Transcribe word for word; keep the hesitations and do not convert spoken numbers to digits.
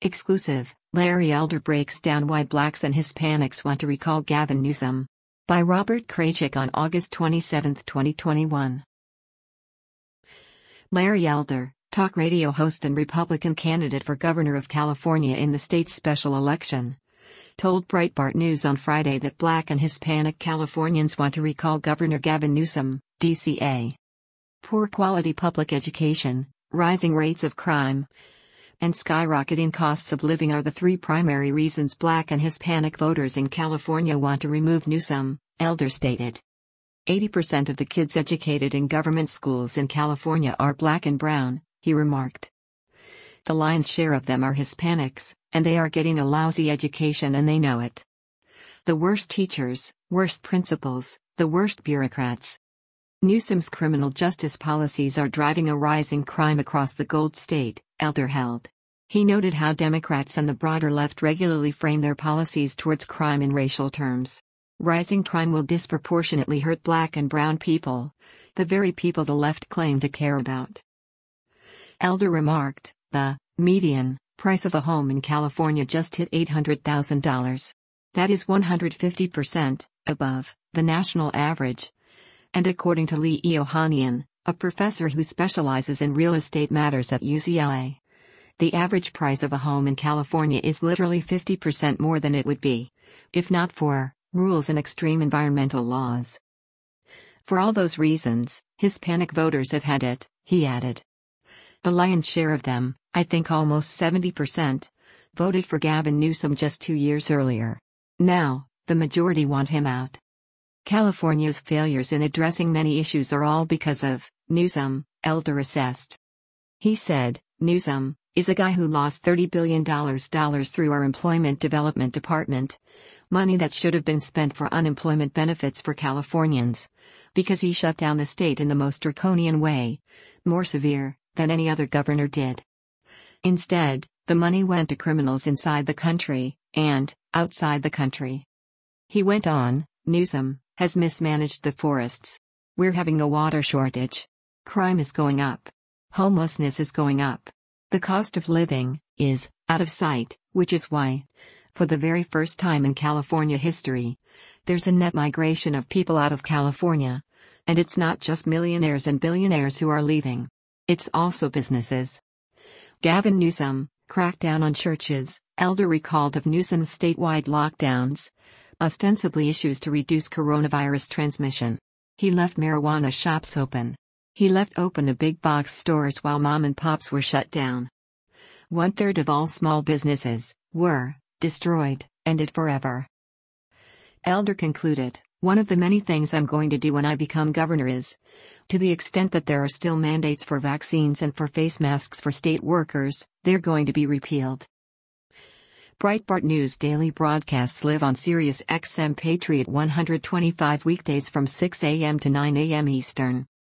Exclusive, Larry Elder breaks down why blacks and Hispanics want to recall Gavin Newsom. By Robert Kraychik on August twenty-seventh, twenty twenty-one. Larry Elder, talk radio host and Republican candidate for governor of California in the state's special election, told Breitbart News on Friday that black and Hispanic Californians want to recall Governor Gavin Newsom, D C A. Poor quality public education, rising rates of crime, and skyrocketing costs of living are the three primary reasons black and Hispanic voters in California want to remove Newsom, Elder stated. eighty percent of the kids educated in government schools in California are black and brown, he remarked. The lion's share of them are Hispanics, and they are getting a lousy education and they know it. The worst teachers, worst principals, the worst bureaucrats. Newsom's criminal justice policies are driving a rise in crime across the Gold State, Elder held. He noted how Democrats and the broader left regularly frame their policies towards crime in racial terms. Rising crime will disproportionately hurt black and brown people, the very people the left claim to care about. Elder remarked, the median price of a home in California just hit eight hundred thousand dollars. That is one hundred fifty percent above the national average. And according to Lee Ohanian, a professor who specializes in real estate matters at U C L A, the average price of a home in California is literally fifty percent more than it would be, if not for rules and extreme environmental laws. For all those reasons, Hispanic voters have had it, he added. The lion's share of them, I think almost seventy percent, voted for Gavin Newsom just two years earlier. Now, the majority want him out. California's failures in addressing many issues are all because of Newsom, Elder assessed. He said, Newsom is a guy who lost thirty billion dollars through our Employment Development Department, money that should have been spent for unemployment benefits for Californians, because he shut down the state in the most draconian way, more severe than any other governor did. Instead, the money went to criminals inside the country and outside the country. He went on, Newsom has mismanaged the forests. We're having a water shortage. Crime is going up. Homelessness is going up. The cost of living is out of sight, which is why, for the very first time in California history, there's a net migration of people out of California. And it's not just millionaires and billionaires who are leaving. It's also businesses. Gavin Newsom cracked down on churches, Elder recalled of Newsom's statewide lockdowns, ostensibly issues to reduce coronavirus transmission. He left marijuana shops open. He left open the big box stores while mom and pops were shut down. One third of all small businesses were destroyed, ended forever. Elder concluded, one of the many things I'm going to do when I become governor is, to the extent that there are still mandates for vaccines and for face masks for state workers, they're going to be repealed. Breitbart News daily broadcasts live on Sirius X M Patriot one twenty-five weekdays from six a m to nine a m Eastern.